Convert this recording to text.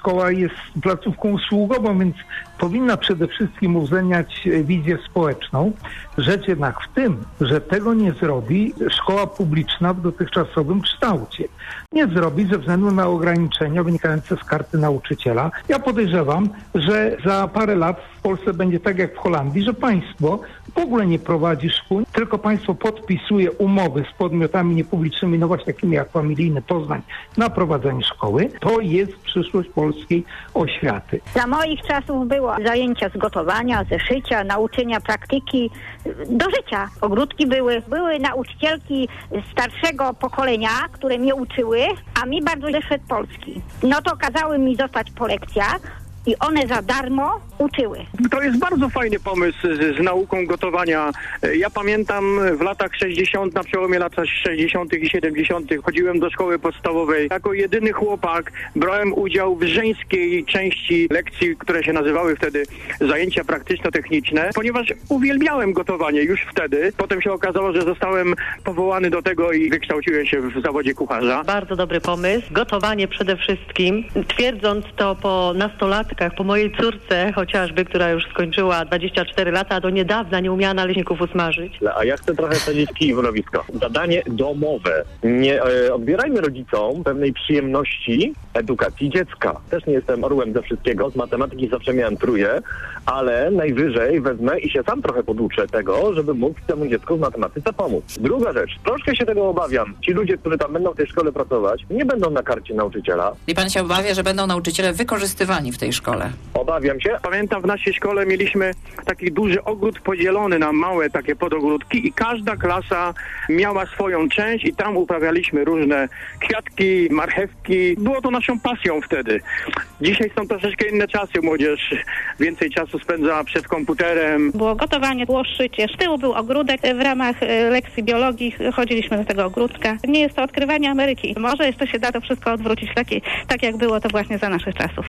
szkoła jest placówką usługową, więc powinna przede wszystkim uwzględniać wizję społeczną. Rzecz jednak w tym, że tego nie zrobi szkoła publiczna w dotychczasowym kształcie. Nie zrobi ze względu na ograniczenia wynikające z karty nauczyciela. Ja podejrzewam, że za parę lat w Polsce będzie tak jak w Holandii, że państwo w ogóle nie prowadzi szkół, tylko państwo podpisuje umowy z podmiotami niepublicznymi, no właśnie takimi jak Familijny Poznań, na prowadzenie szkoły. To jest przyszłość polskiej oświaty. Za moich czasów było zajęcia z gotowania, ze szycia, nauczenia praktyki do życia. Ogródki były nauczycielki starszego pokolenia, które mnie uczyły, a mi bardzo wyszedł polski. No to kazały mi zostać po lekcjach i one za darmo uczyły. To jest bardzo fajny pomysł z nauką gotowania. Ja pamiętam w latach 60, na przełomie lat 60. i 70. chodziłem do szkoły podstawowej. Jako jedyny chłopak brałem udział w żeńskiej części lekcji, które się nazywały wtedy zajęcia praktyczno-techniczne, ponieważ uwielbiałem gotowanie już wtedy. Potem się okazało, że zostałem powołany do tego i wykształciłem się w zawodzie kucharza. Bardzo dobry pomysł. Gotowanie przede wszystkim. Twierdząc to po nastolatkach, po mojej córce chociażby, która już skończyła 24 lata, a do niedawna nie umiała naleśników usmażyć. A ja chcę trochę sadzić kij w mrowisko. Zadanie domowe. Nie odbierajmy rodzicom pewnej przyjemności edukacji dziecka. Też nie jestem orłem ze wszystkiego. Z matematyki zawsze miałem trójkę, ale najwyżej wezmę i się sam trochę poduczę tego, żeby móc temu dziecku w matematyce pomóc. Druga rzecz. Troszkę się tego obawiam. Ci ludzie, którzy tam będą w tej szkole pracować, nie będą na karcie nauczyciela. I pan się obawia, że będą nauczyciele wykorzystywani w tej szkole? Obawiam się. Pamiętam, w naszej szkole mieliśmy taki duży ogród podzielony na małe takie podogródki i każda klasa miała swoją część i tam uprawialiśmy różne kwiatki, marchewki. Było to naszą pasją wtedy. Dzisiaj są troszeczkę inne czasy. Młodzież więcej czasu spędza przed komputerem. Było gotowanie, było szycie. Z tyłu był ogródek. W ramach lekcji biologii chodziliśmy do tego ogródka. Nie jest to odkrywanie Ameryki. Może jeszcze się da to wszystko odwrócić tak jak było to właśnie za naszych czasów.